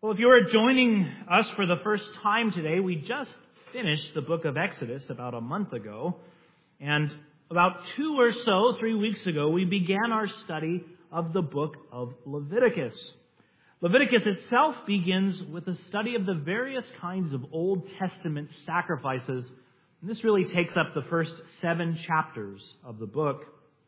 Well, if you are joining us for the first time today, we just finished the book of Exodus about a month ago. And about 3 weeks ago, we began our study of the book of Leviticus. Leviticus itself begins with a study of the various kinds of Old Testament sacrifices. And this really takes up the first 7 chapters of the book.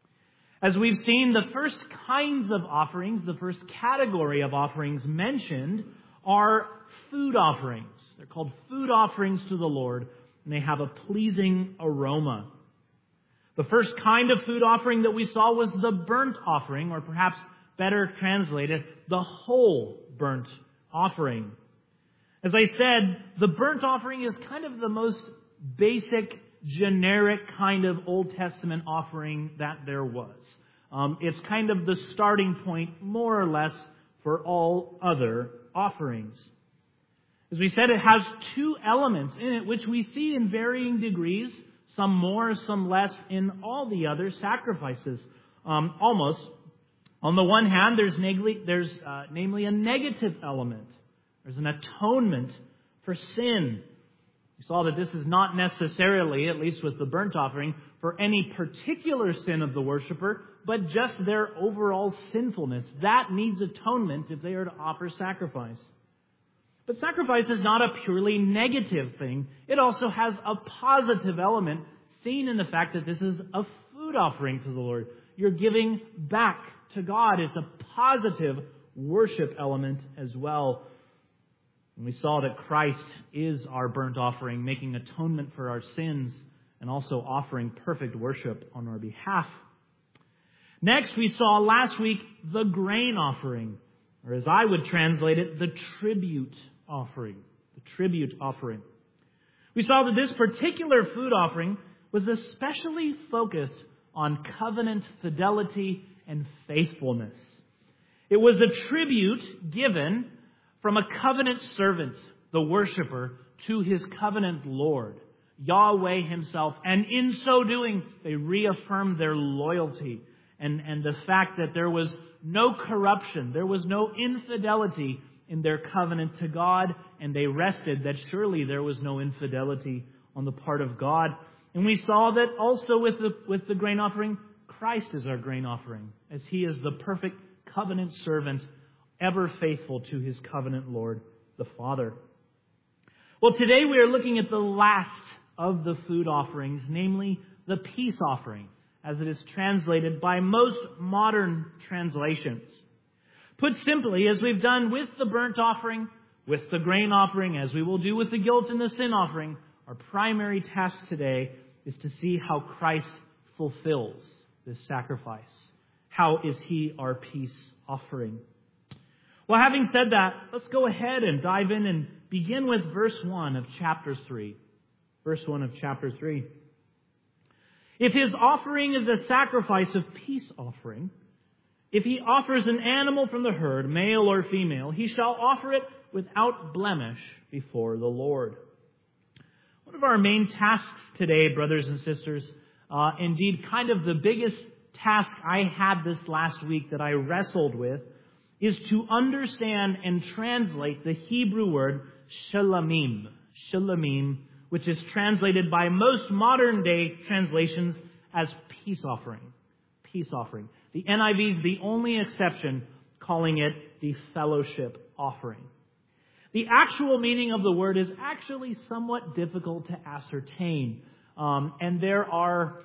As we've seen, the first kinds of offerings, the first category of offerings mentioned are food offerings. They're called food offerings to the Lord, and they have a pleasing aroma. The first kind of food offering that we saw was the burnt offering, or perhaps better translated, the whole burnt offering. As I said, the burnt offering is kind of the most basic, generic kind of Old Testament offering that there was. It's kind of the starting point, more or less, for all other offerings. As we said, it has 2 elements in it, which we see in varying degrees, some more, some less, in all the other sacrifices. Almost. On the one hand, there's namely a negative element. There's an atonement for sin. We saw that this is not necessarily, at least with the burnt offering, for any particular sin of the worshiper, but just their overall sinfulness. That needs atonement if they are to offer sacrifice. But sacrifice is not a purely negative thing. It also has a positive element, seen in the fact that this is a food offering to the Lord. You're giving back to God. It's a positive worship element as well. And we saw that Christ is our burnt offering, making atonement for our sins and also offering perfect worship on our behalf. Next, we saw last week the grain offering, or as I would translate it, the tribute offering. The tribute offering. We saw that this particular food offering was especially focused on covenant fidelity and faithfulness. It was a tribute given from a covenant servant, the worshiper, to his covenant Lord, Yahweh himself. And in so doing, they reaffirmed their loyalty and the fact that there was no corruption, there was no infidelity in their covenant to God, and they rested that surely there was no infidelity on the part of God. And we saw that also with the grain offering, Christ is our grain offering, as He is the perfect covenant servant, ever faithful to His covenant Lord, the Father. Well, today we are looking at the last of the food offerings, namely the peace offering, as it is translated by most modern translations. Put simply, as we've done with the burnt offering, with the grain offering, as we will do with the guilt and the sin offering, our primary task today is to see how Christ fulfills this sacrifice. How is He our peace offering? Well, having said that, let's go ahead and dive in and begin with verse 1 of chapter 3. Verse 1 of chapter 3. If his offering is a sacrifice of peace offering, if he offers an animal from the herd, male or female, he shall offer it without blemish before the Lord. One of our main tasks today, brothers and sisters, indeed kind of the biggest task I had this last week that I wrestled with, is to understand and translate the Hebrew word shalamim. Shalamim, which is translated by most modern day translations as peace offering. Peace offering. The NIV is the only exception, calling it the fellowship offering. The actual meaning of the word is actually somewhat difficult to ascertain. And there are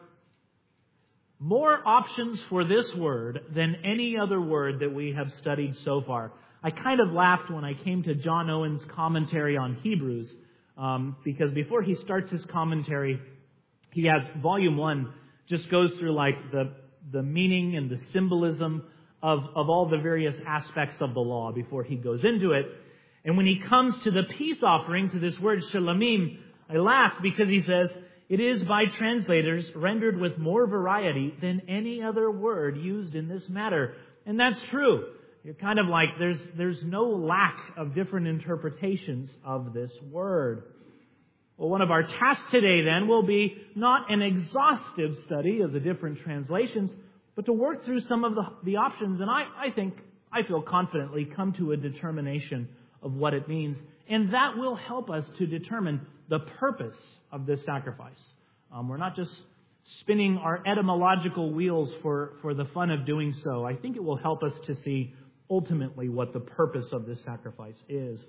more options for this word than any other word that we have studied so far. I kind of laughed when I came to John Owen's commentary on Hebrews, because before he starts his commentary, he has volume 1, just goes through like the meaning and the symbolism of all the various aspects of the law before he goes into it. And when he comes to the peace offering, to this word shalamim, I laugh because he says, it is by translators rendered with more variety than any other word used in this matter. And that's true. You're kind of like, there's no lack of different interpretations of this word. Well, one of our tasks today then will be not an exhaustive study of the different translations, but to work through some of the options. And I feel confidently come to a determination of what it means. And that will help us to determine the purpose of this sacrifice. We're not just spinning our etymological wheels for the fun of doing so. I think it will help us to see ultimately what the purpose of this sacrifice is.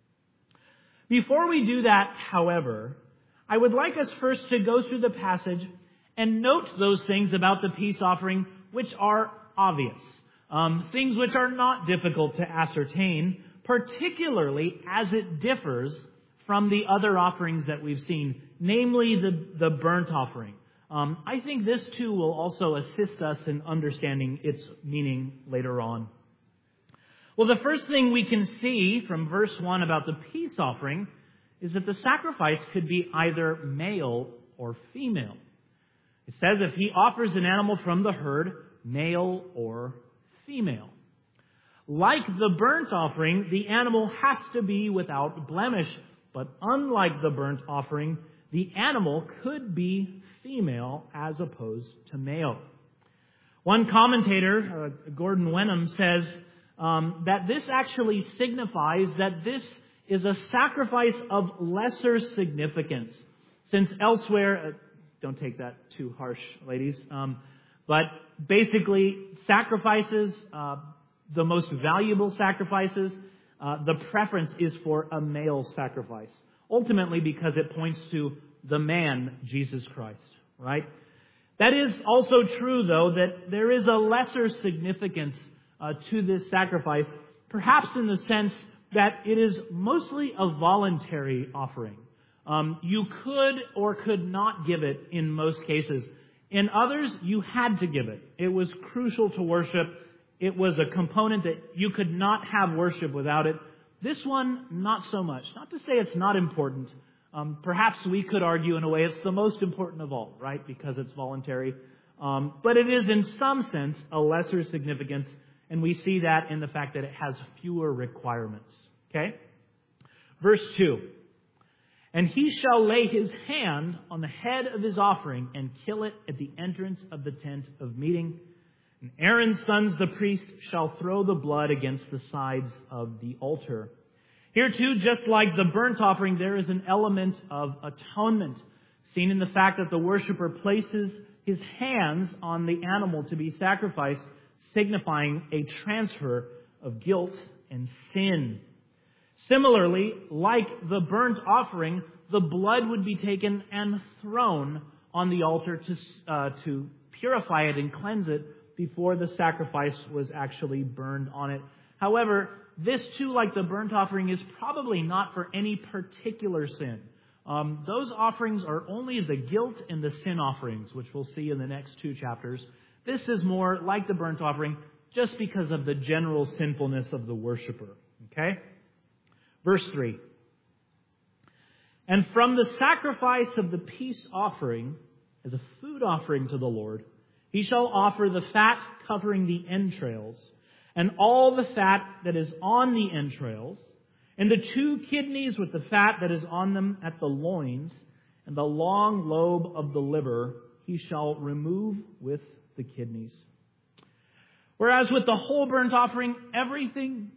Before we do that, however, I would like us first to go through the passage and note those things about the peace offering which are obvious. Things which are not difficult to ascertain, particularly as it differs from the other offerings that we've seen, namely the burnt offering. I think this too will also assist us in understanding its meaning later on. Well, the first thing we can see from verse 1 about the peace offering is that the sacrifice could be either male or female. It says if he offers an animal from the herd, male or female. Like the burnt offering, the animal has to be without blemish. But unlike the burnt offering, the animal could be female as opposed to male. One commentator, Gordon Wenham, says that this actually signifies that this is a sacrifice of lesser significance. Since elsewhere, don't take that too harsh, ladies, but basically sacrifices, the most valuable sacrifices, the preference is for a male sacrifice. Ultimately because it points to the man, Jesus Christ, right? That is also true, though, that there is a lesser significance to this sacrifice, perhaps in the sense that it is mostly a voluntary offering. You could or could not give it in most cases. In others, you had to give it. It was crucial to worship. It was a component that you could not have worship without it. This one, not so much. Not to say it's not important. Perhaps we could argue in a way it's the most important of all, right? Because it's voluntary. But it is in some sense a lesser significance. And we see that in the fact that it has fewer requirements. Okay? Verse 2. And he shall lay his hand on the head of his offering and kill it at the entrance of the tent of meeting. And Aaron's sons, the priest, shall throw the blood against the sides of the altar. Here too, just like the burnt offering, there is an element of atonement, seen in the fact that the worshiper places his hands on the animal to be sacrificed, signifying a transfer of guilt and sin. Similarly, like the burnt offering, the blood would be taken and thrown on the altar to purify it and cleanse it before the sacrifice was actually burned on it. However, this too, like the burnt offering, is probably not for any particular sin. Those offerings are only the guilt and the sin offerings, which we'll see in the next two chapters. This is more like the burnt offering just because of the general sinfulness of the worshiper. Okay? Verse 3. And from the sacrifice of the peace offering, as a food offering to the Lord, he shall offer the fat covering the entrails, and all the fat that is on the entrails, and the 2 kidneys with the fat that is on them at the loins, and the long lobe of the liver he shall remove with the kidneys. Whereas with the whole burnt offering, everything,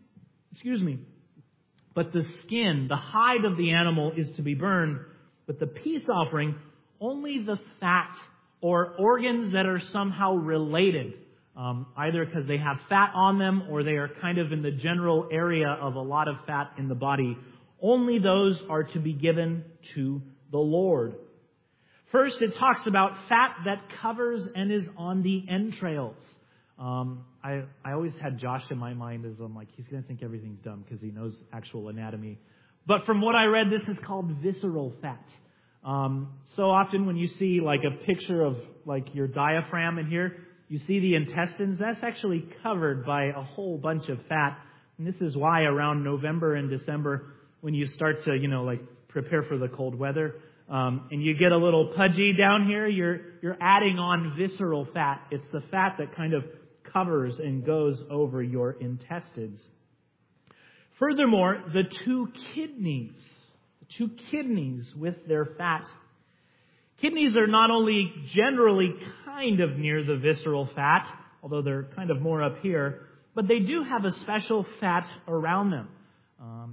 but the skin, the hide of the animal is to be burned. But the peace offering, only the fat or organs that are somehow related, either because they have fat on them or they are kind of in the general area of a lot of fat in the body, only those are to be given to the Lord. First, it talks about fat that covers and is on the entrails. I always had Josh in my mind as I'm like, he's going to think everything's dumb because he knows actual anatomy. But from what I read, this is called visceral fat. So often when you see like a picture of like your diaphragm in here, you see the intestines. That's actually covered by a whole bunch of fat. And this is why around November and December, when you start to, prepare for the cold weather, and you get a little pudgy down here, you're adding on visceral fat. It's the fat that kind of covers and goes over your intestines. Furthermore, the 2 kidneys with their fat. Kidneys are not only generally kind of near the visceral fat, although they're kind of more up here, but they do have a special fat around them.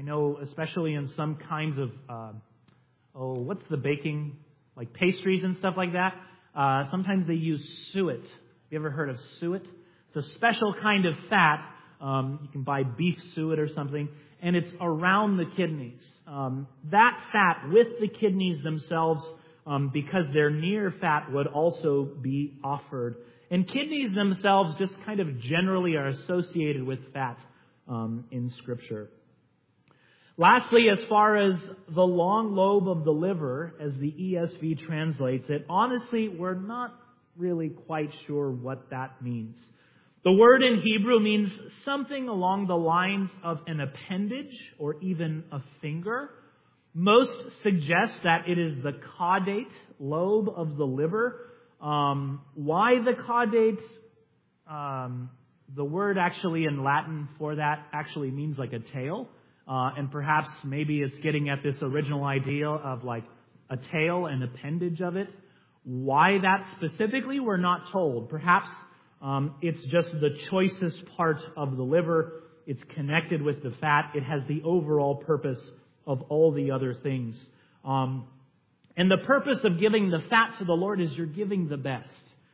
I know especially in some kinds of, what's the baking, like pastries and stuff like that, sometimes they use suet. Have you ever heard of suet? It's a special kind of fat. You can buy beef suet or something, and it's around the kidneys. That fat with the kidneys themselves, because they're near fat, would also be offered. And kidneys themselves just kind of generally are associated with fat in Scripture. Lastly, as far as the long lobe of the liver, as the ESV translates it, honestly, we're not really quite sure what that means. The word in Hebrew means something along the lines of an appendage or even a finger. Most suggest that it is the caudate lobe of the liver. Why the caudate? The word actually in Latin for that actually means like a tail. And perhaps maybe it's getting at this original idea of like a tail and appendage of it. Why that specifically, we're not told. Perhaps it's just the choicest part of the liver. It's connected with the fat. It has the overall purpose of all the other things. And the purpose of giving the fat to the Lord is you're giving the best.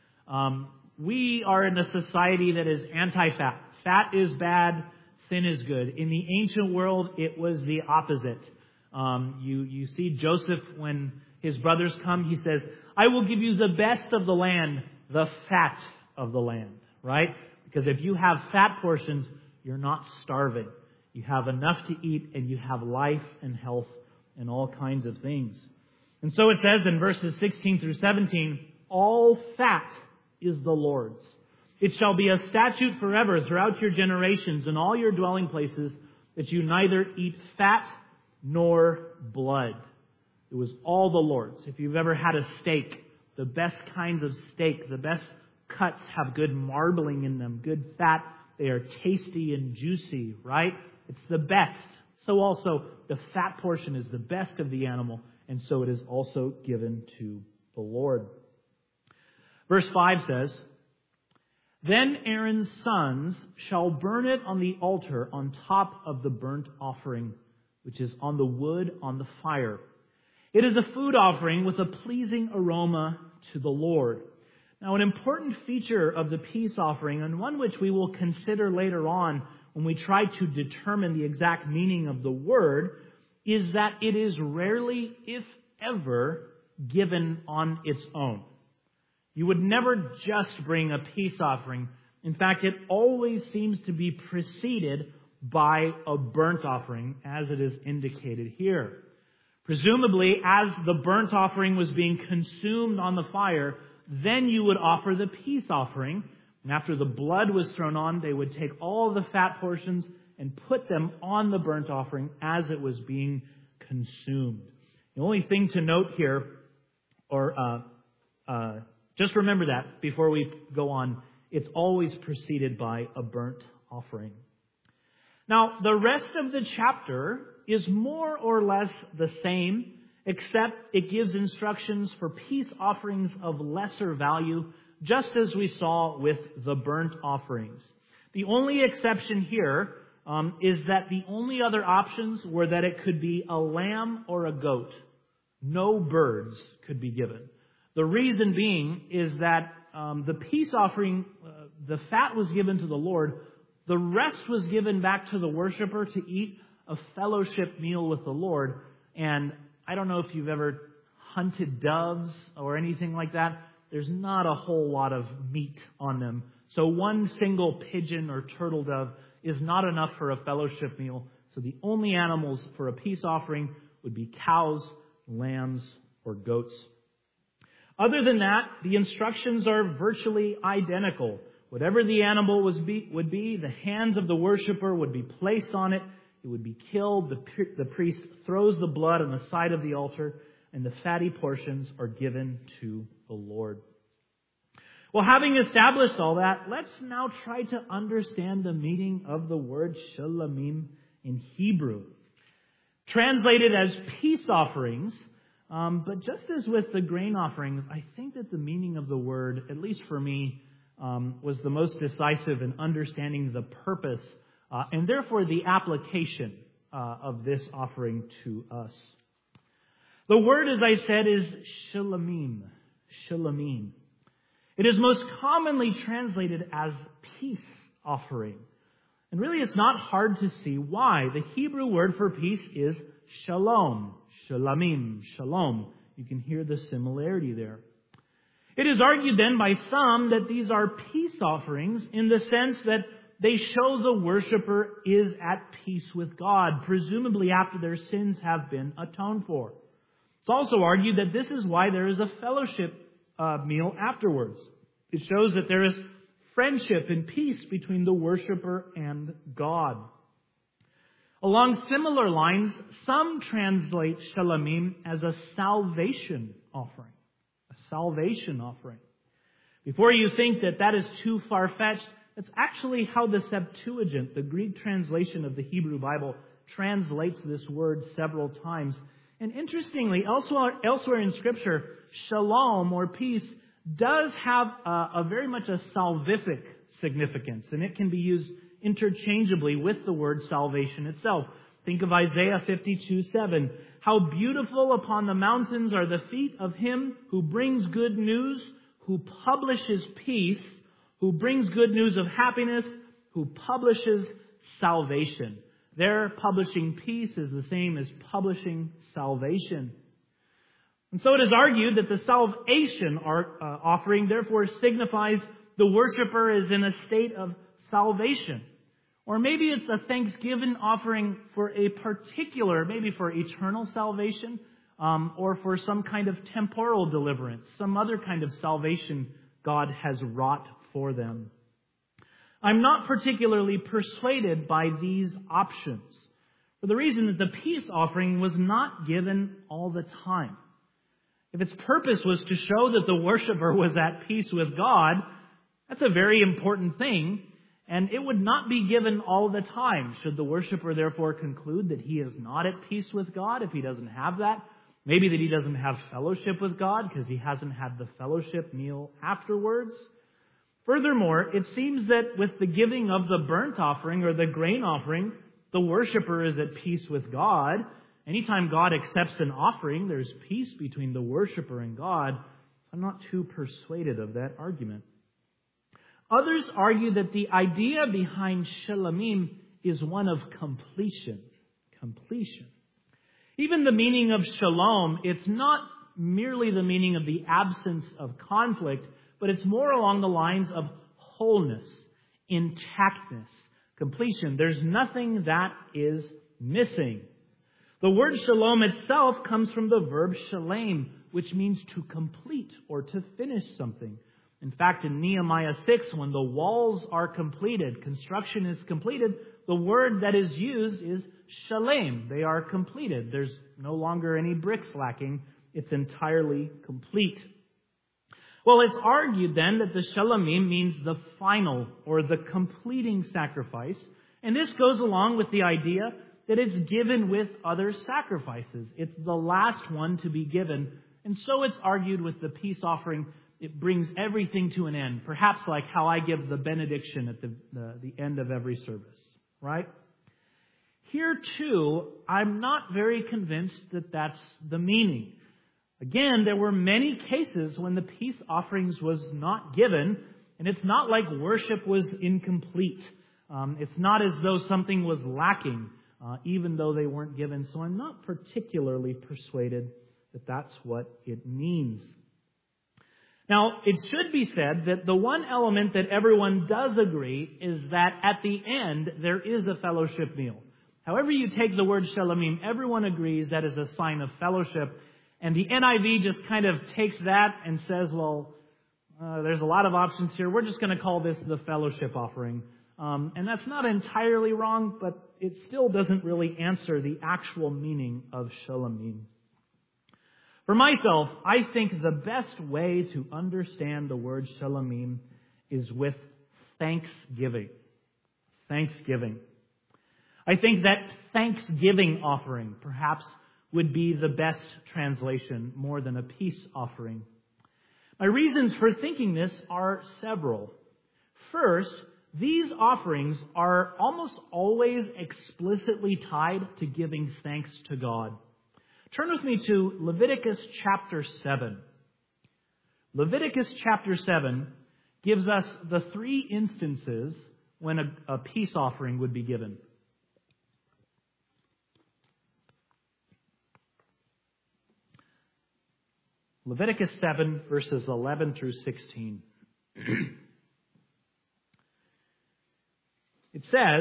We are in a society that is anti-fat. Fat is bad. Sin is good. In the ancient world, it was the opposite. You see Joseph, when his brothers come, he says, I will give you the best of the land, the fat of the land, right? Because if you have fat portions, you're not starving. You have enough to eat, and you have life and health and all kinds of things. And so it says in verses 16 through 17, all fat is the Lord's. It shall be a statute forever throughout your generations and all your dwelling places, that you neither eat fat nor blood. It was all the Lord's. If you've ever had a steak, the best kinds of steak, the best cuts have good marbling in them, good fat. They are tasty and juicy, right? It's the best. So also, the fat portion is the best of the animal, and so it is also given to the Lord. Verse 5 says, Then Aaron's sons shall burn it on the altar on top of the burnt offering, which is on the wood on the fire. It is a food offering with a pleasing aroma to the Lord. Now, an important feature of the peace offering, and one which we will consider later on when we try to determine the exact meaning of the word, is that it is rarely, if ever, given on its own. You would never just bring a peace offering. In fact, it always seems to be preceded by a burnt offering, as it is indicated here. Presumably, as the burnt offering was being consumed on the fire, then you would offer the peace offering. And after the blood was thrown on, they would take all the fat portions and put them on the burnt offering as it was being consumed. The only thing to note here, just remember that before we go on, it's always preceded by a burnt offering. Now, the rest of the chapter is more or less the same, except it gives instructions for peace offerings of lesser value, just as we saw with the burnt offerings. The only exception here is that the only other options were that it could be a lamb or a goat. No birds could be given. The reason being is that the peace offering, the fat was given to the Lord. The rest was given back to the worshiper to eat a fellowship meal with the Lord. And I don't know if you've ever hunted doves or anything like that. There's not a whole lot of meat on them. So one single pigeon or turtle dove is not enough for a fellowship meal. So the only animals for a peace offering would be cows, lambs, or goats. Other than that, the instructions are virtually identical. Whatever the animal would be, the hands of the worshiper would be placed on it. It would be killed. The priest throws the blood on the side of the altar, and the fatty portions are given to the Lord. Well, having established all that, let's now try to understand the meaning of the word shulamim in Hebrew. Translated as peace offerings, but just as with the grain offerings, I think that the meaning of the word, at least for me, was the most decisive in understanding the purpose and therefore the application of this offering to us. The word, as I said, is shalomim. Shalomim. It is most commonly translated as peace offering. And really, it's not hard to see why. The Hebrew word for peace is shalom. Shalomim. Shalom. You can hear the similarity there. It is argued then by some that these are peace offerings in the sense that they show the worshiper is at peace with God, presumably after their sins have been atoned for. It's also argued that this is why there is a fellowship meal afterwards. It shows that there is friendship and peace between the worshiper and God. Along similar lines, some translate shalomim as a salvation offering. A salvation offering. Before you think that that is too far-fetched, that's actually how the Septuagint, the Greek translation of the Hebrew Bible, translates this word several times. And interestingly, elsewhere in Scripture, shalom, or peace, does have a very much a salvific significance, and it can be used interchangeably with the word salvation itself. Think of Isaiah 52:7. How beautiful upon the mountains are the feet of him who brings good news, who publishes peace, who brings good news of happiness, who publishes salvation. Their publishing peace is the same as publishing salvation. And so it is argued that the salvation offering therefore signifies the worshiper is in a state of salvation. Or maybe it's a thanksgiving offering for a particular, maybe for eternal salvation, or for some kind of temporal deliverance, some other kind of salvation God has wrought for them. I'm not particularly persuaded by these options, for the reason that the peace offering was not given all the time. If its purpose was to show that the worshiper was at peace with God, that's a very important thing, and it would not be given all the time. Should the worshiper therefore conclude that he is not at peace with God if he doesn't have that? Maybe that he doesn't have fellowship with God because he hasn't had the fellowship meal afterwards? Furthermore, it seems that with the giving of the burnt offering or the grain offering, the worshiper is at peace with God. Anytime God accepts an offering, there's peace between the worshiper and God. I'm not too persuaded of that argument. Others argue that the idea behind shalomim is one of completion. Completion. Even the meaning of shalom, it's not merely the meaning of the absence of conflict, but it's more along the lines of wholeness, intactness, completion. There's nothing that is missing. The word shalom itself comes from the verb shalem, which means to complete or to finish something. In fact, in Nehemiah 6, when the walls are completed, construction is completed, the word that is used is shalem. They are completed. There's no longer any bricks lacking. It's entirely complete. Well, it's argued then that the shalomim means the final or the completing sacrifice. And this goes along with the idea that it's given with other sacrifices. It's the last one to be given. And so it's argued with the peace offering. It brings everything to an end. Perhaps like how I give the benediction at the end of every service. Right? Here too, I'm not very convinced that that's the meaning. Again, there were many cases when the peace offerings was not given, and it's not like worship was incomplete. It's not as though something was lacking, even though they weren't given. So I'm not particularly persuaded that that's what it means. Now, it should be said that the one element that everyone does agree is that at the end, there is a fellowship meal. However you take the word shalomim, everyone agrees that is a sign of fellowship. And the NIV just kind of takes that and says, well, there's a lot of options here. We're just going to call this the fellowship offering. And that's not entirely wrong, but it still doesn't really answer the actual meaning of shalomim. For myself, I think the best way to understand the word shalomim is with thanksgiving. Thanksgiving. I think that thanksgiving offering, perhaps, would be the best translation more than a peace offering. My reasons for thinking this are several. First, these offerings are almost always explicitly tied to giving thanks to God. Turn with me to Leviticus chapter 7. Leviticus chapter 7 gives us the three instances when a peace offering would be given. Leviticus 7, verses 11 through 16. It says,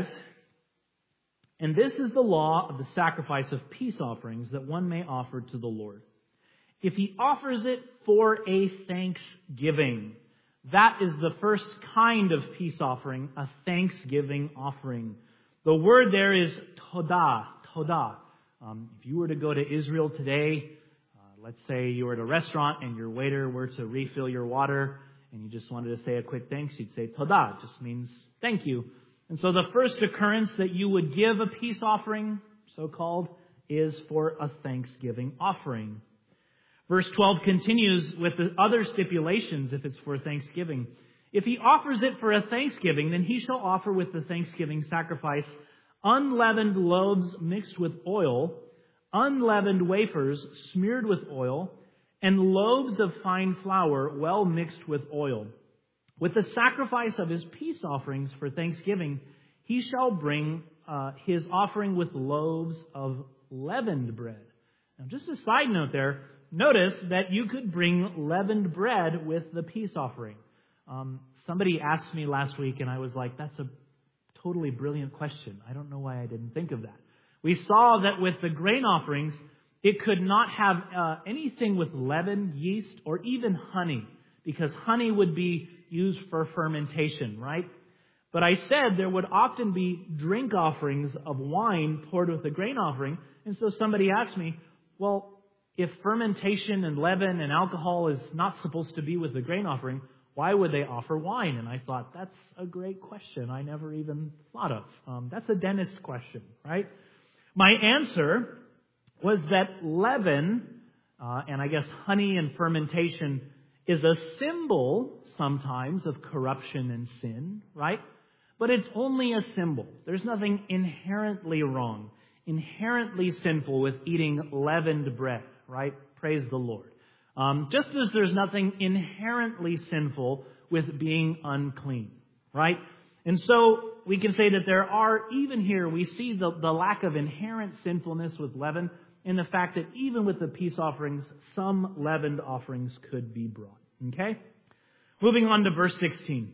"And this is the law of the sacrifice of peace offerings that one may offer to the Lord. If he offers it for a thanksgiving," that is the first kind of peace offering, a thanksgiving offering. The word there is todah, todah. If you were to go to Israel today, let's say you were at a restaurant and your waiter were to refill your water and you just wanted to say a quick thanks, you'd say todah. It just means thank you. And so the first occurrence that you would give a peace offering, so-called, is for a thanksgiving offering. Verse 12 continues with the other stipulations if it's for thanksgiving. "If he offers it for a thanksgiving, then he shall offer with the thanksgiving sacrifice unleavened loaves mixed with oil, unleavened wafers smeared with oil, and loaves of fine flour well mixed with oil. With the sacrifice of his peace offerings for thanksgiving, he shall bring his offering with loaves of leavened bread." Now, just a side note there, notice that you could bring leavened bread with the peace offering. Somebody asked me last week, and I was like, that's a totally brilliant question. I don't know why I didn't think of that. We saw that with the grain offerings, it could not have anything with leaven, yeast, or even honey, because honey would be used for fermentation, right? But I said there would often be drink offerings of wine poured with the grain offering. And so somebody asked me, well, if fermentation and leaven and alcohol is not supposed to be with the grain offering, why would they offer wine? And I thought, that's a great question I never even thought of. That's a dentist question, right? My answer was that leaven, and I guess honey and fermentation, is a symbol sometimes of corruption and sin, right? But it's only a symbol. There's nothing inherently wrong, inherently sinful with eating leavened bread, right? Praise the Lord. Just as there's nothing inherently sinful with being unclean, right? And so we can say that there are, even here, we see the lack of inherent sinfulness with leaven in the fact that even with the peace offerings, some leavened offerings could be brought. Okay? Moving on to verse 16.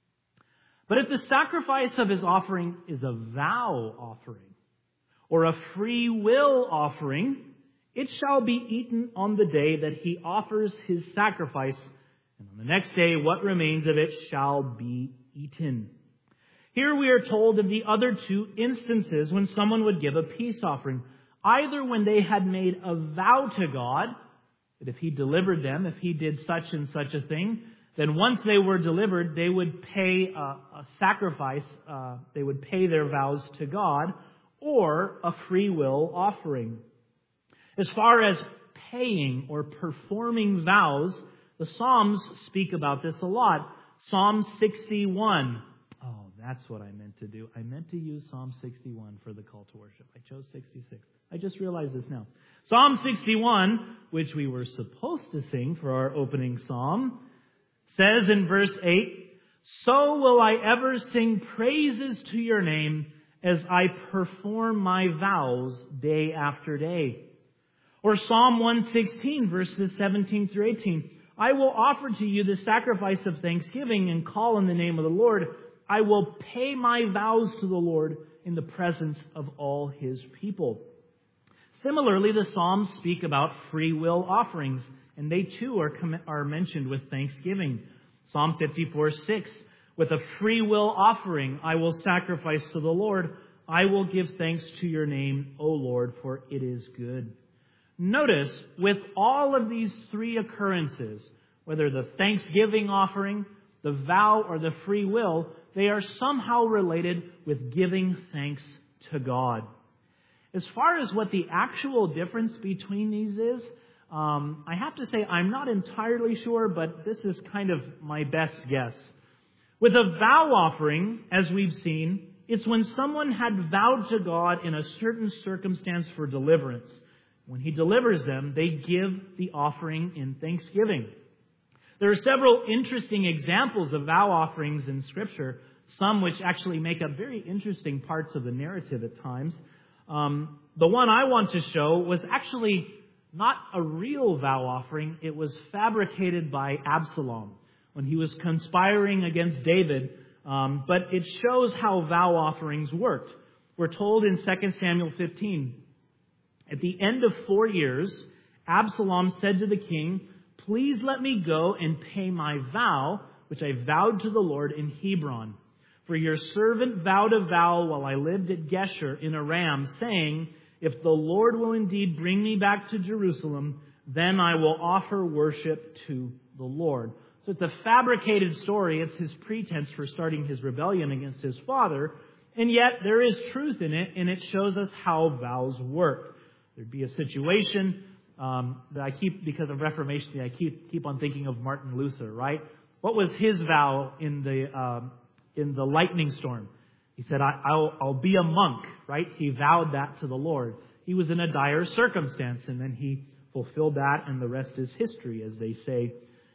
"But if the sacrifice of his offering is a vow offering or a free will offering, it shall be eaten on the day that he offers his sacrifice, and on the next day what remains of it shall be eaten." Here we are told of the other two instances when someone would give a peace offering, either when they had made a vow to God, that if he delivered them, if he did such and such a thing, then once they were delivered, they would pay a sacrifice, they would pay their vows to God, or a free will offering. As far as paying or performing vows, the Psalms speak about this a lot. Psalm 61. Oh, that's what I meant to do. I meant to use Psalm 61 for the call to worship. I chose 66. I just realized this now. Psalm 61, which we were supposed to sing for our opening psalm, says in verse 8, "So will I ever sing praises to your name as I perform my vows day after day." Or Psalm 116, verses 17 through 18, "I will offer to you the sacrifice of thanksgiving and call on the name of the Lord. I will pay my vows to the Lord in the presence of all his people." Similarly, the Psalms speak about free will offerings, and they too are mentioned with thanksgiving. Psalm 54:6, "With a free will offering I will sacrifice to the Lord. I will give thanks to your name, O Lord, for it is good." Notice, with all of these three occurrences, whether the thanksgiving offering, the vow, or the free will, they are somehow related with giving thanks to God. As far as what the actual difference between these is, I have to say I'm not entirely sure, but this is kind of my best guess. With a vow offering, as we've seen, it's when someone had vowed to God in a certain circumstance for deliverance. When He delivers them, they give the offering in thanksgiving. There are several interesting examples of vow offerings in Scripture, some which actually make up very interesting parts of the narrative at times. The one I want to show was actually not a real vow offering. It was fabricated by Absalom when he was conspiring against David. But it shows how vow offerings worked. We're told in 2 Samuel 15, at the end of 4 years, Absalom said to the king, "Please let me go and pay my vow, which I vowed to the Lord in Hebron. For your servant vowed a vow while I lived at Geshur in Aram, saying, 'If the Lord will indeed bring me back to Jerusalem, then I will offer worship to the Lord.'" So it's a fabricated story. It's his pretense for starting his rebellion against his father. And yet there is truth in it, and it shows us how vows work. There'd be a situation that I keep, because of Reformation, I keep on thinking of Martin Luther, right? What was his vow in the lightning storm? He said, I'll be a monk, right? He vowed that to the Lord. He was in a dire circumstance, and then he fulfilled that, and the rest is history, as they say.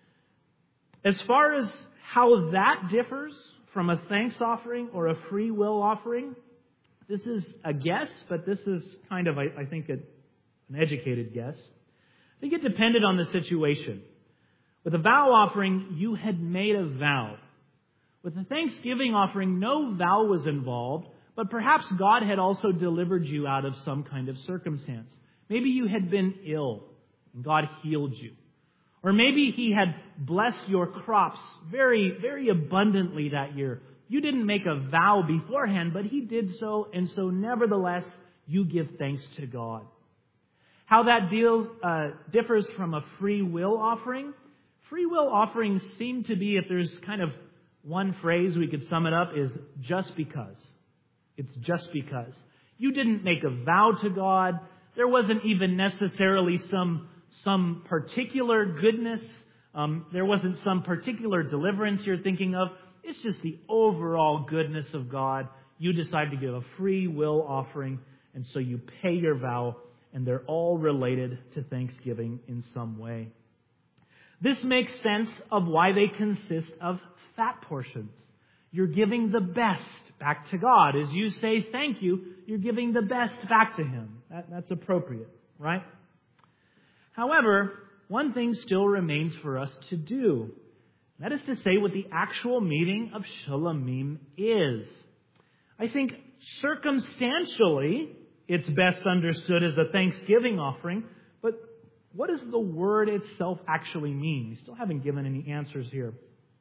As far as how that differs from a thanks offering or a free will offering, this is a guess, but this is kind of, I think, an educated guess. I think it depended on the situation. With a vow offering, you had made a vow. With the thanksgiving offering, no vow was involved, but perhaps God had also delivered you out of some kind of circumstance. Maybe you had been ill, and God healed you. Or maybe He had blessed your crops very, very abundantly that year. You didn't make a vow beforehand, but He did so, and so nevertheless, you give thanks to God. How that differs from a free will offering? Free will offerings seem to be, if there's kind of one phrase we could sum it up, is just because. It's just because. You didn't make a vow to God. There wasn't even necessarily some particular goodness. There wasn't some particular deliverance you're thinking of. It's just the overall goodness of God. You decide to give a free will offering, and so you pay your vow, and they're all related to thanksgiving in some way. This makes sense of why they consist of fat portions. You're giving the best back to God. As you say thank you, you're giving the best back to Him. That's appropriate, right? However, one thing still remains for us to do. That is to say what the actual meaning of Shulamim is. I think circumstantially, it's best understood as a thanksgiving offering, but what does the word itself actually mean? We still haven't given any answers here.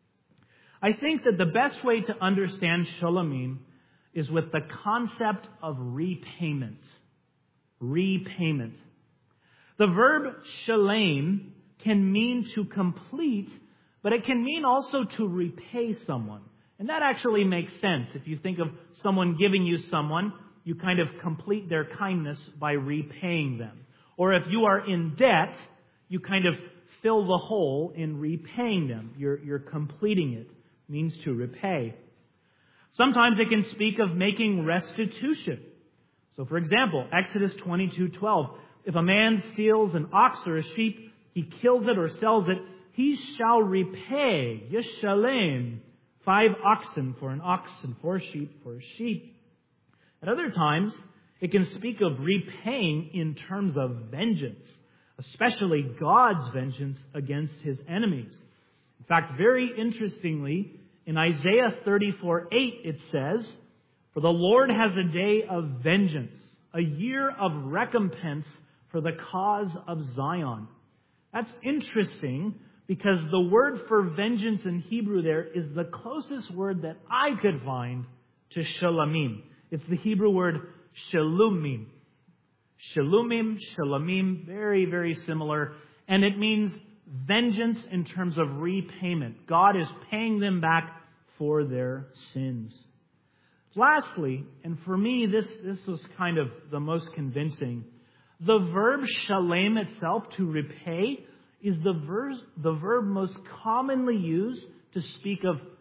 I think that the best way to understand Shulamim is with the concept of repayment. Repayment. The verb shalem can mean to complete, but it can mean also to repay someone. And that actually makes sense. If you think of someone giving you someone, you kind of complete their kindness by repaying them. Or if you are in debt, you kind of fill the hole in repaying them. You're completing it. It means to repay. Sometimes it can speak of making restitution. So for example, Exodus 22:12. If a man steals an ox or a sheep, he kills it or sells it, he shall repay, yeshalem, 5 oxen for an ox and 4 sheep for a sheep. At other times, it can speak of repaying in terms of vengeance, especially God's vengeance against His enemies. In fact, very interestingly, in Isaiah 34:8 it says, "For the Lord has a day of vengeance, a year of recompense for the cause of Zion." That's interesting because the word for vengeance in Hebrew there is the closest word that I could find to shalomim. It's the Hebrew word shalumim. Shalumim, shalamim, very, very similar. And it means vengeance in terms of repayment. God is paying them back for their sins. Lastly, and for me this was kind of the most convincing, the verb shalem itself, to repay, is the verb most commonly used to speak of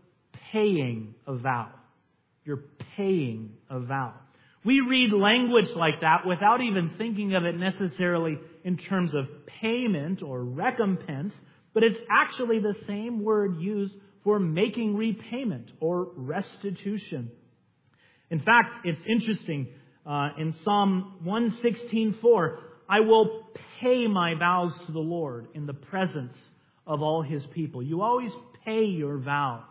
paying a vow. You're paying a vow. We read language like that without even thinking of it necessarily in terms of payment or recompense, but it's actually the same word used for making repayment or restitution. In fact, it's interesting, in Psalm 116:4, I will pay my vows to the Lord in the presence of all His people. You always pay your vows.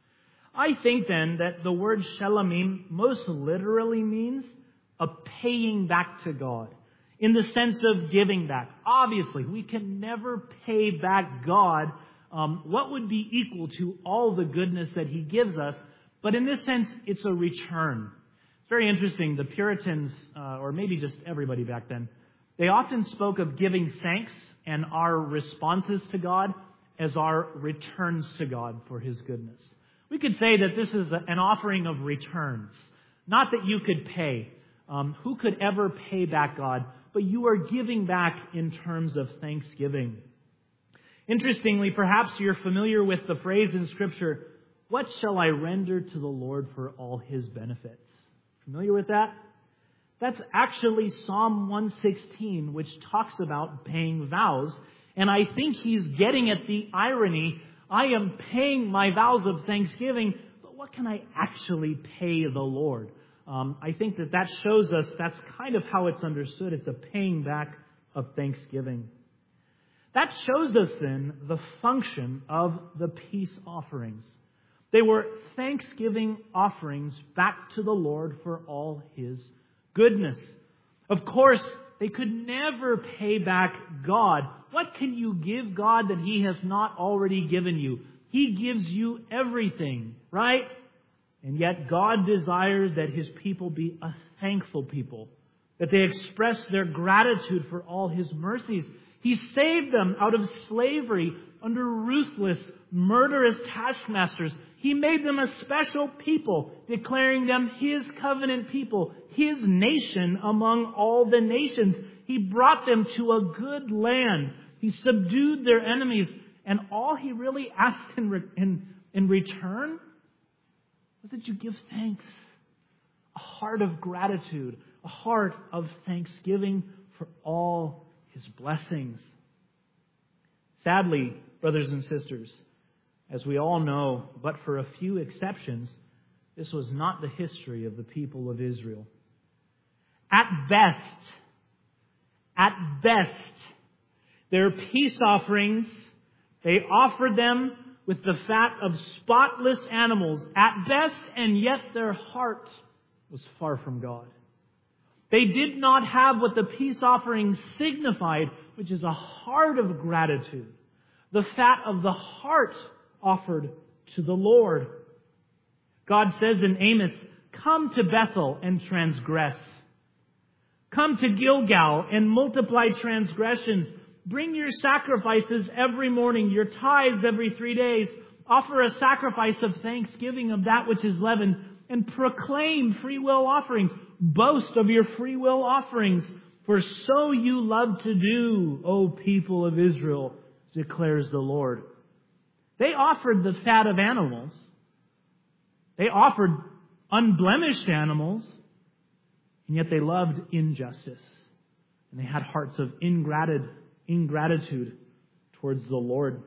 I think then that the word shelamim most literally means a paying back to God, in the sense of giving back. Obviously, we can never pay back God what would be equal to all the goodness that He gives us, but in this sense, it's a return. It's very interesting. The Puritans, or maybe just everybody back then, they often spoke of giving thanks and our responses to God as our returns to God for His goodness. We could say that this is an offering of returns. Not that you could pay. Who could ever pay back God? But you are giving back in terms of thanksgiving. Interestingly, perhaps you're familiar with the phrase in Scripture, what shall I render to the Lord for all His benefits? Familiar with that? That's actually Psalm 116, which talks about paying vows. And I think he's getting at the irony. I am paying my vows of thanksgiving, but what can I actually pay the Lord? I think that shows us that's kind of how it's understood. It's a paying back of thanksgiving. That shows us then the function of the peace offerings. They were thanksgiving offerings back to the Lord for all His goodness. Of course, they could never pay back God. What can you give God that He has not already given you? He gives you everything, right? And yet God desires that His people be a thankful people, that they express their gratitude for all His mercies. He saved them out of slavery under ruthless, murderous taskmasters. He made them a special people, declaring them His covenant people, His nation among all the nations. He brought them to a good land. He subdued their enemies. And all He really asked in return was that you give thanks. A heart of gratitude. A heart of thanksgiving for all His blessings. Sadly, brothers and sisters, as we all know, but for a few exceptions, this was not the history of the people of Israel. At best, their peace offerings, they offered them with the fat of spotless animals at best, and yet their heart was far from God. They did not have what the peace offering signified, which is a heart of gratitude. The fat of the heart offered to the Lord. God says in Amos, come to Bethel and transgress. Come to Gilgal and multiply transgressions. Bring your sacrifices every morning, your tithes every 3 days. Offer a sacrifice of thanksgiving of that which is leavened, and proclaim free will offerings. Boast of your free will offerings, for so you love to do, O people of Israel, declares the Lord. They offered the fat of animals. They offered unblemished animals, and yet they loved injustice. And they had hearts of ingratitude towards the Lord.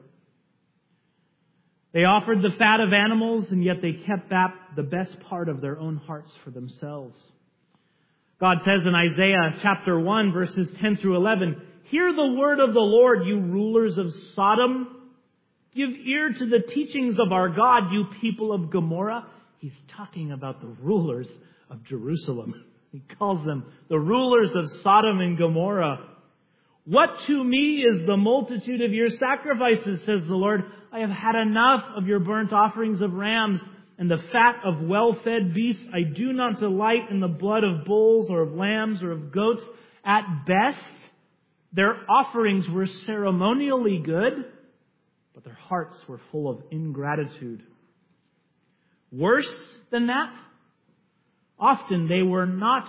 They offered the fat of animals, and yet they kept back the best part of their own hearts for themselves. God says in Isaiah chapter 1, verses 10 through 11, hear the word of the Lord, you rulers of Sodom. Give ear to the teachings of our God, you people of Gomorrah. He's talking about the rulers of Jerusalem. He calls them the rulers of Sodom and Gomorrah. What to me is the multitude of your sacrifices, says the Lord. I have had enough of your burnt offerings of rams and the fat of well-fed beasts. I do not delight in the blood of bulls or of lambs or of goats. At best, their offerings were ceremonially good, but their hearts were full of ingratitude. Worse than that, often they were not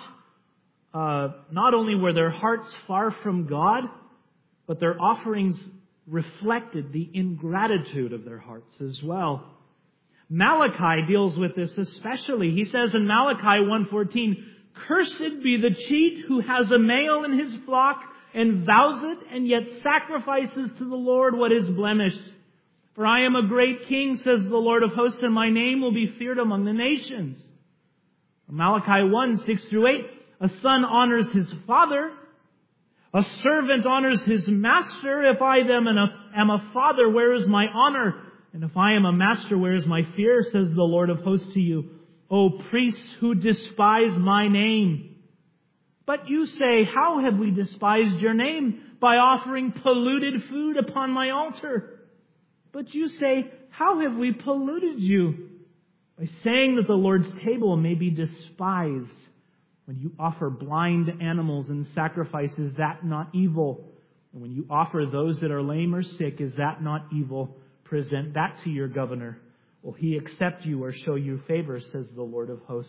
only were their hearts far from God, but their offerings reflected the ingratitude of their hearts as well. Malachi deals with this especially. He says in Malachi 1:14, "Cursed be the cheat who has a male in his flock and vows it and yet sacrifices to the Lord what is blemished. For I am a great king, says the Lord of hosts, and my name will be feared among the nations." Malachi 1:6-8, "A son honors his father. A servant honors his master. If I then am a father, where is my honor? And if I am a master, where is my fear? Says the Lord of hosts to you, O priests who despise my name. But you say, how have we despised your name? By offering polluted food upon my altar. But you say, how have we polluted you? By saying that the Lord's table may be despised. When you offer blind animals and sacrifice, is that not evil? And when you offer those that are lame or sick, is that not evil? Present that to your governor. Will he accept you or show you favor, says the Lord of hosts.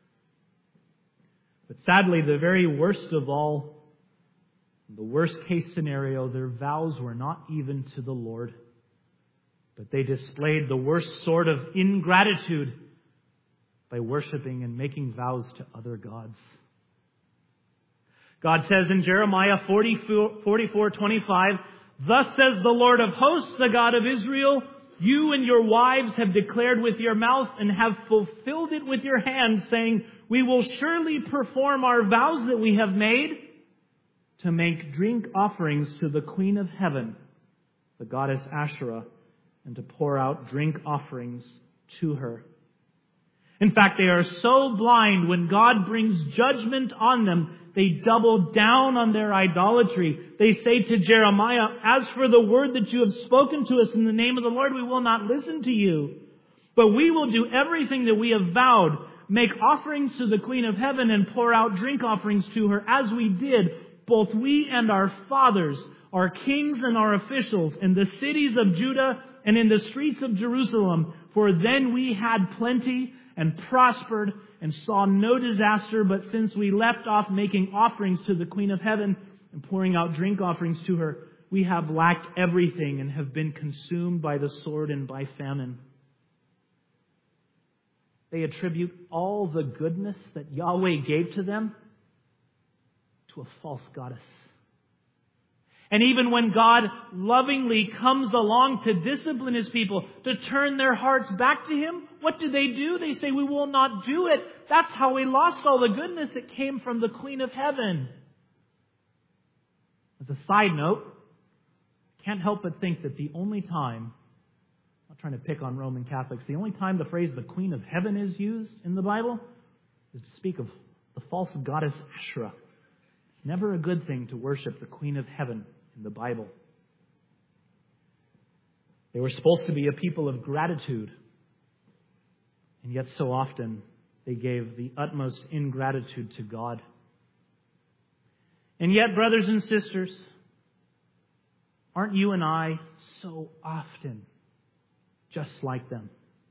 But sadly, the very worst of all, the worst case scenario, their vows were not even to the Lord. But they displayed the worst sort of ingratitude by worshiping and making vows to other gods. God says in Jeremiah 44:25, "Thus says the Lord of hosts, the God of Israel, you and your wives have declared with your mouth and have fulfilled it with your hands, saying, we will surely perform our vows that we have made to make drink offerings to the Queen of Heaven, the goddess Asherah, and to pour out drink offerings to her." In fact, they are so blind when God brings judgment on them, they double down on their idolatry. They say to Jeremiah, "As for the word that you have spoken to us in the name of the Lord, we will not listen to you. But we will do everything that we have vowed, make offerings to the Queen of Heaven and pour out drink offerings to her, as we did, both we and our fathers, our kings and our officials, in the cities of Judah and in the streets of Jerusalem. For then we had plenty and prospered and saw no disaster. But since we left off making offerings to the Queen of Heaven and pouring out drink offerings to her, we have lacked everything and have been consumed by the sword and by famine." They attribute all the goodness that Yahweh gave to them to a false goddess. And even when God lovingly comes along to discipline His people, to turn their hearts back to Him, what do? They say, we will not do it. That's how we lost all the goodness that came from the Queen of Heaven. As a side note, I can't help but think that the only time, I'm not trying to pick on Roman Catholics, the only time the phrase the Queen of Heaven is used in the Bible is to speak of the false goddess Asherah. It's never a good thing to worship the Queen of Heaven in the Bible. They were supposed to be a people of gratitude, and yet so often they gave the utmost ingratitude to God. And yet, brothers and sisters, aren't you and I so often just like them?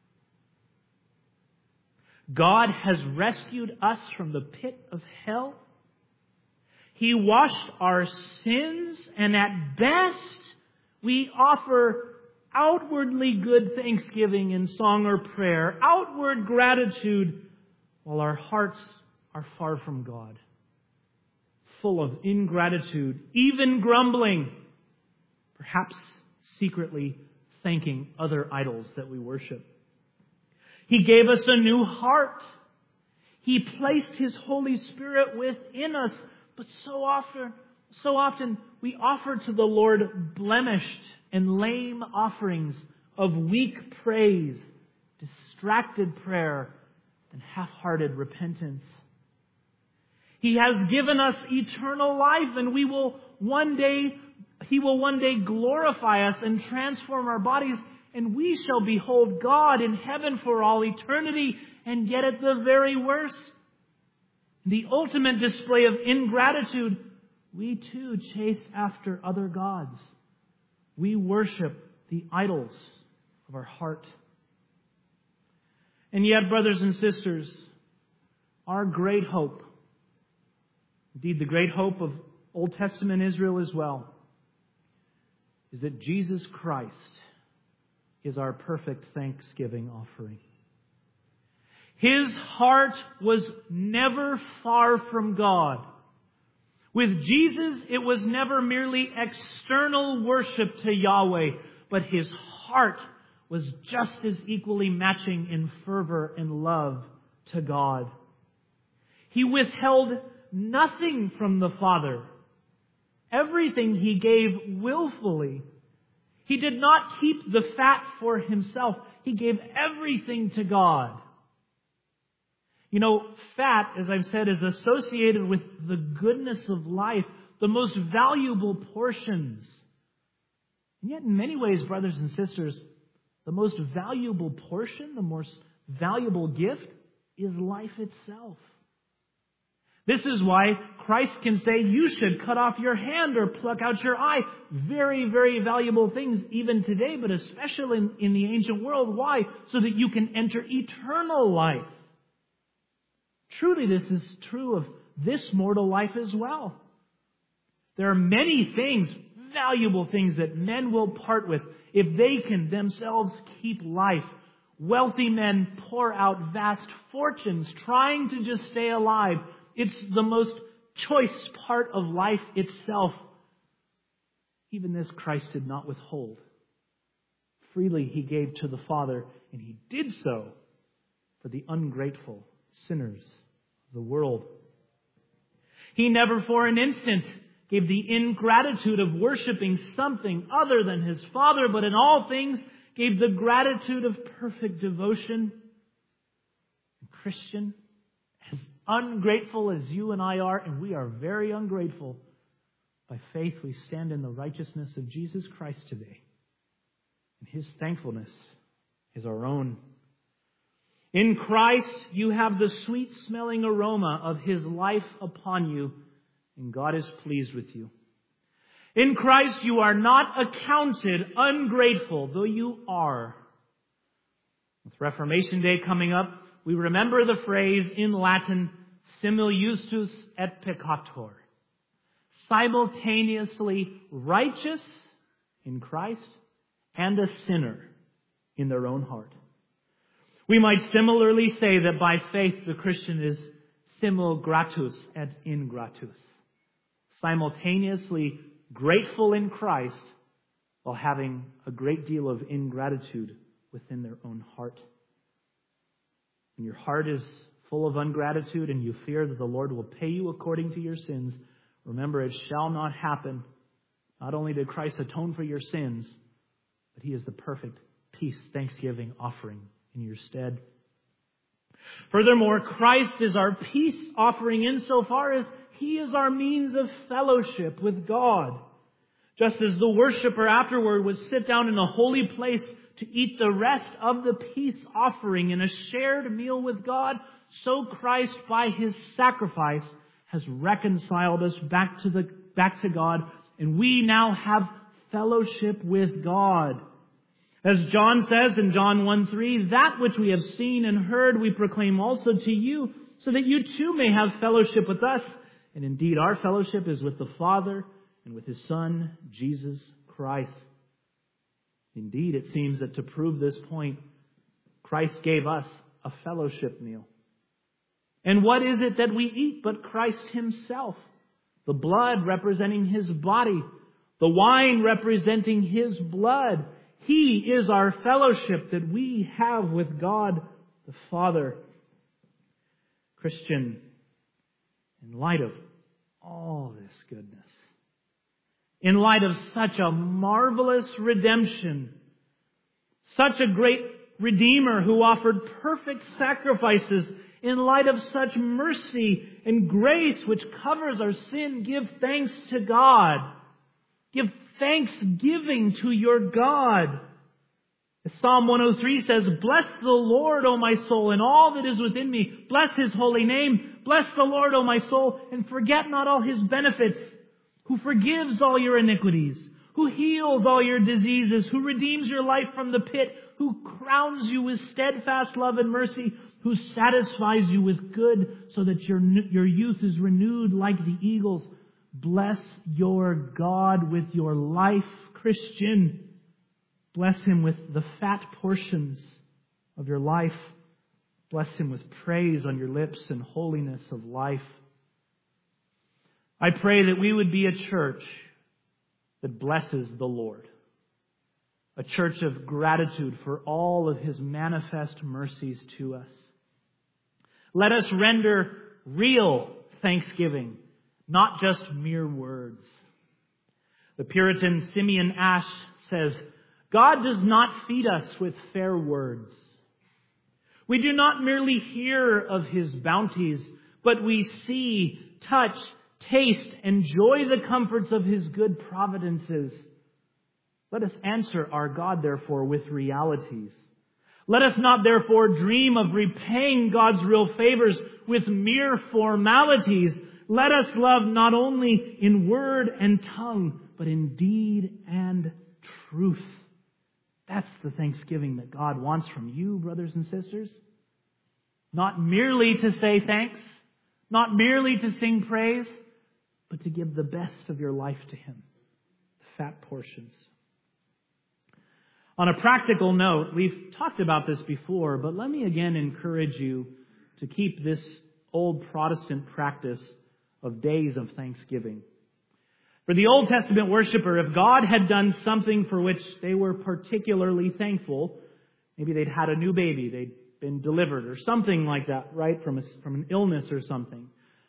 God has rescued us from the pit of hell. He washed our sins, and at best, we offer outwardly good thanksgiving in song or prayer, outward gratitude, while our hearts are far from God, full of ingratitude, even grumbling, perhaps secretly thanking other idols that we worship. He gave us a new heart. He placed His Holy Spirit within us. But so often we offer to the Lord blemished and lame offerings of weak praise, distracted prayer, and half-hearted repentance. He has given us eternal life, and He will one day glorify us and transform our bodies, and we shall behold God in heaven for all eternity. And yet at the very worst, the ultimate display of ingratitude, we too chase after other gods. We worship the idols of our heart. And yet, brothers and sisters, our great hope, indeed the great hope of Old Testament Israel as well, is that Jesus Christ is our perfect thanksgiving offering. His heart was never far from God. With Jesus, it was never merely external worship to Yahweh, but His heart was just as equally matching in fervor and love to God. He withheld nothing from the Father. Everything He gave willfully. He did not keep the fat for Himself. He gave everything to God. You know, fat, as I've said, is associated with the goodness of life, the most valuable portions. And yet, in many ways, brothers and sisters, the most valuable portion, the most valuable gift, is life itself. This is why Christ can say, you should cut off your hand or pluck out your eye. Very, very valuable things even today, but especially in the ancient world. Why? So that you can enter eternal life. Truly, this is true of this mortal life as well. There are many things, valuable things, that men will part with if they can themselves keep life. Wealthy men pour out vast fortunes trying to just stay alive. It's the most choice part of life itself. Even this Christ did not withhold. Freely He gave to the Father, and He did so for the ungrateful sinners of the world. He never for an instant gave the ingratitude of worshiping something other than His Father, but in all things gave the gratitude of perfect devotion. Christian, as ungrateful as you and I are, and we are very ungrateful, by faith we stand in the righteousness of Jesus Christ today. And His thankfulness is our own. In Christ you have the sweet-smelling aroma of His life upon you, and God is pleased with you. In Christ you are not accounted ungrateful, though you are. With Reformation Day coming up, we remember the phrase in Latin, simul justus et peccator. Simultaneously righteous in Christ and a sinner in their own heart. We might similarly say that by faith the Christian is simul gratus et ingratus. Simultaneously grateful in Christ while having a great deal of ingratitude within their own heart. When your heart is full of ungratitude and you fear that the Lord will pay you according to your sins, remember it shall not happen. Not only did Christ atone for your sins, but He is the perfect peace, thanksgiving offering in your stead. Furthermore, Christ is our peace offering insofar as He is our means of fellowship with God. Just as the worshiper afterward would sit down in a holy place to eat the rest of the peace offering in a shared meal with God, so Christ, by His sacrifice, has reconciled us back to God, and we now have fellowship with God. As John says in John 1:3, that which we have seen and heard we proclaim also to you, so that you too may have fellowship with us. And indeed, our fellowship is with the Father and with His Son, Jesus Christ. Indeed, it seems that to prove this point, Christ gave us a fellowship meal. And what is it that we eat but Christ Himself? The blood representing His body, the wine representing His blood. He is our fellowship that we have with God the Father. Christian, in light of all this goodness, in light of such a marvelous redemption, such a great Redeemer who offered perfect sacrifices, in light of such mercy and grace which covers our sin, give thanks to God. Give thanksgiving to your God. As Psalm 103 says, bless the Lord, O my soul, and all that is within me. Bless His holy name. Bless the Lord, O my soul, and forget not all His benefits, who forgives all your iniquities, who heals all your diseases, who redeems your life from the pit, who crowns you with steadfast love and mercy, who satisfies you with good so that your youth is renewed like the eagles. Bless your God with your life, Christian. Bless him with the fat portions of your life. Bless him with praise on your lips and holiness of life. I pray that we would be a church that blesses the Lord. A church of gratitude for all of his manifest mercies to us. Let us render real thanksgiving, not just mere words. The Puritan Simeon Ash says, God does not feed us with fair words. We do not merely hear of his bounties, but we see, touch, taste, enjoy the comforts of his good providences. Let us answer our God, therefore, with realities. Let us not, therefore, dream of repaying God's real favors with mere formalities. Let us love not only in word and tongue, but in deed and truth. That's the thanksgiving that God wants from you, brothers and sisters. Not merely to say thanks, not merely to sing praise, but to give the best of your life to him, the fat portions. On a practical note, we've talked about this before, but let me again encourage you to keep this old Protestant practice of days of thanksgiving. For the Old Testament worshiper, if God had done something for which they were particularly thankful, maybe they'd had a new baby, they'd been delivered or something like that, right, from an illness or something,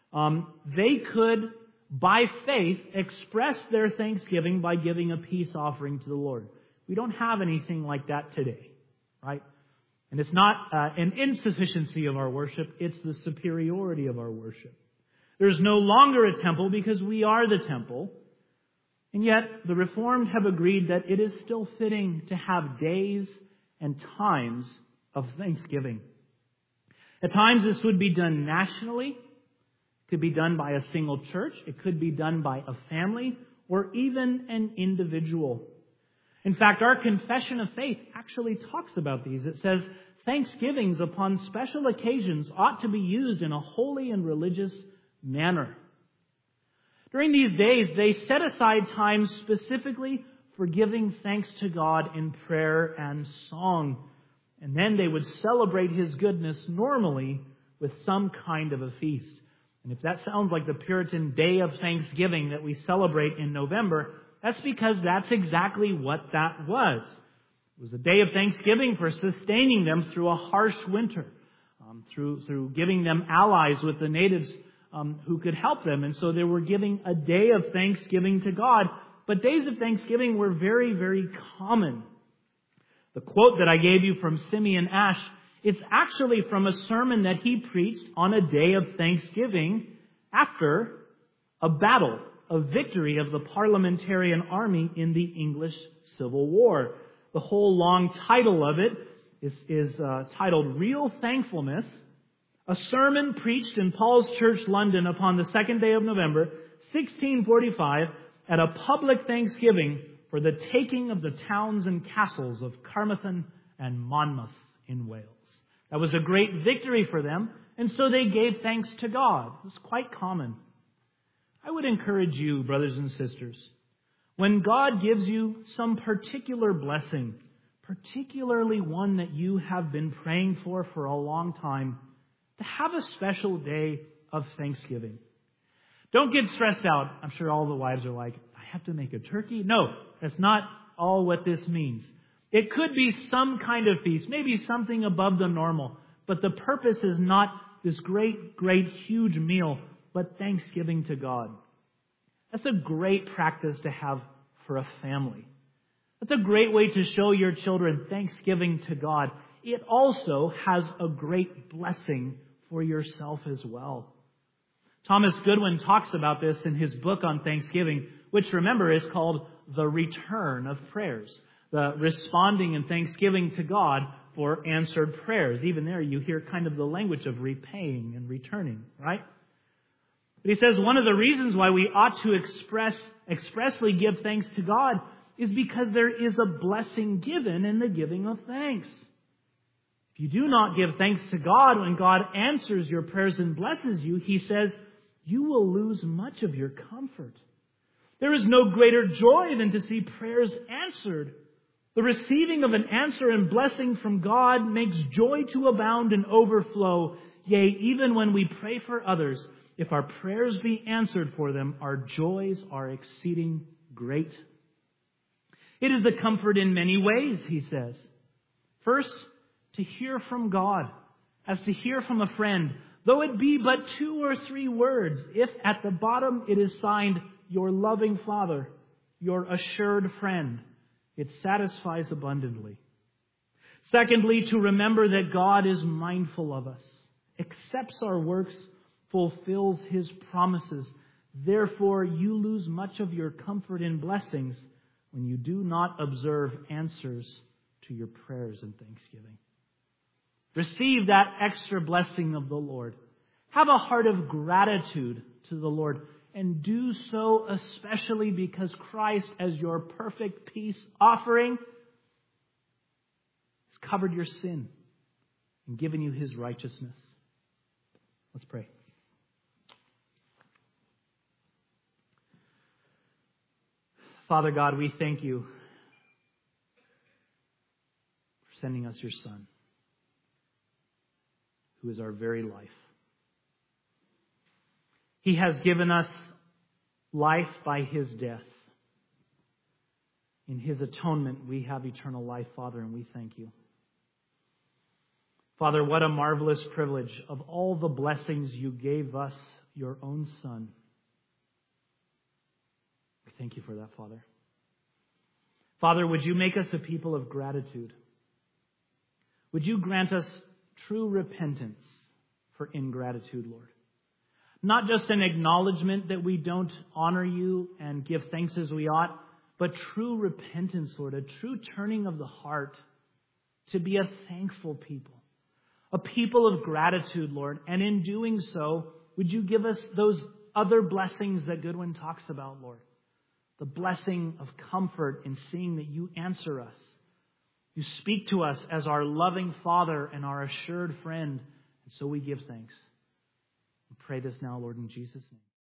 they could, by faith, express their thanksgiving by giving a peace offering to the Lord. We don't have anything like that today, right? And it's not an insufficiency of our worship, it's the superiority of our worship. There's no longer a temple because we are the temple. And yet, the Reformed have agreed that it is still fitting to have days and times of thanksgiving. At times, this would be done nationally. It could be done by a single church. It could be done by a family or even an individual. In fact, our confession of faith actually talks about these. It says, thanksgivings upon special occasions ought to be used in a holy and religious manner. During these days, they set aside time specifically for giving thanks to God in prayer and song. And then they would celebrate his goodness normally with some kind of a feast. And if that sounds like the Puritan Day of Thanksgiving that we celebrate in November, that's because that's exactly what that was. It was a day of thanksgiving for sustaining them through a harsh winter, through giving them allies with the natives who could help them. And so they were giving a day of thanksgiving to God. But days of thanksgiving were very, very common. The quote that I gave you from Simeon Ash, it's actually from a sermon that he preached on a day of thanksgiving after a battle, a victory of the parliamentarian army in the English Civil War. The whole long title of it is titled Real Thankfulness, a sermon preached in Paul's Church, London, upon the 2nd day of November, 1645, at a public thanksgiving for the taking of the towns and castles of Carmarthen and Monmouth in Wales. That was a great victory for them, and so they gave thanks to God. It was quite common. I would encourage you, brothers and sisters, when God gives you some particular blessing, particularly one that you have been praying for a long time, to have a special day of thanksgiving. Don't get stressed out. I'm sure all the wives are like, I have to make a turkey? No, that's not all what this means. It could be some kind of feast, maybe something above the normal, but the purpose is not this great, huge meal, but thanksgiving to God. That's a great practice to have for a family. That's a great way to show your children thanksgiving to God. It also has a great blessing for yourself as well. Thomas Goodwin talks about this in his book on Thanksgiving, which, remember, is called The Return of Prayers. The responding in thanksgiving to God for answered prayers. Even there you hear kind of the language of repaying and returning, right? But he says one of the reasons why we ought to expressly give thanks to God is because there is a blessing given in the giving of thanks. If you do not give thanks to God when God answers your prayers and blesses you, he says, you will lose much of your comfort. There is no greater joy than to see prayers answered The receiving of an answer and blessing from God makes joy to abound and overflow. Yea, even when we pray for others, if our prayers be answered for them, our joys are exceeding great. It is a comfort in many ways, he says. First, to hear from God, as to hear from a friend, though it be but 2 or 3 words, if at the bottom it is signed, your loving Father, your assured friend, it satisfies abundantly. Secondly, to remember that God is mindful of us, accepts our works, fulfills His promises. Therefore, you lose much of your comfort in blessings when you do not observe answers to your prayers and thanksgiving. Receive that extra blessing of the Lord. Have a heart of gratitude to the Lord, and do so especially because Christ, as your perfect peace offering, has covered your sin and given you His righteousness. Let's pray. Father God, we thank you for sending us your Son, who is our very life. He has given us life by His death. In His atonement, we have eternal life, Father, and we thank you. Father, what a marvelous privilege of all the blessings you gave us, your own Son. We thank you for that, Father. Father, would you make us a people of gratitude? Would you grant us true repentance for ingratitude, Lord? Not just an acknowledgement that we don't honor you and give thanks as we ought, but true repentance, Lord, a true turning of the heart to be a thankful people, a people of gratitude, Lord. And in doing so, would you give us those other blessings that Goodwin talks about, Lord? The blessing of comfort in seeing that you answer us. You speak to us as our loving Father and our assured friend. And so we give thanks. We pray this now, Lord, in Jesus' name.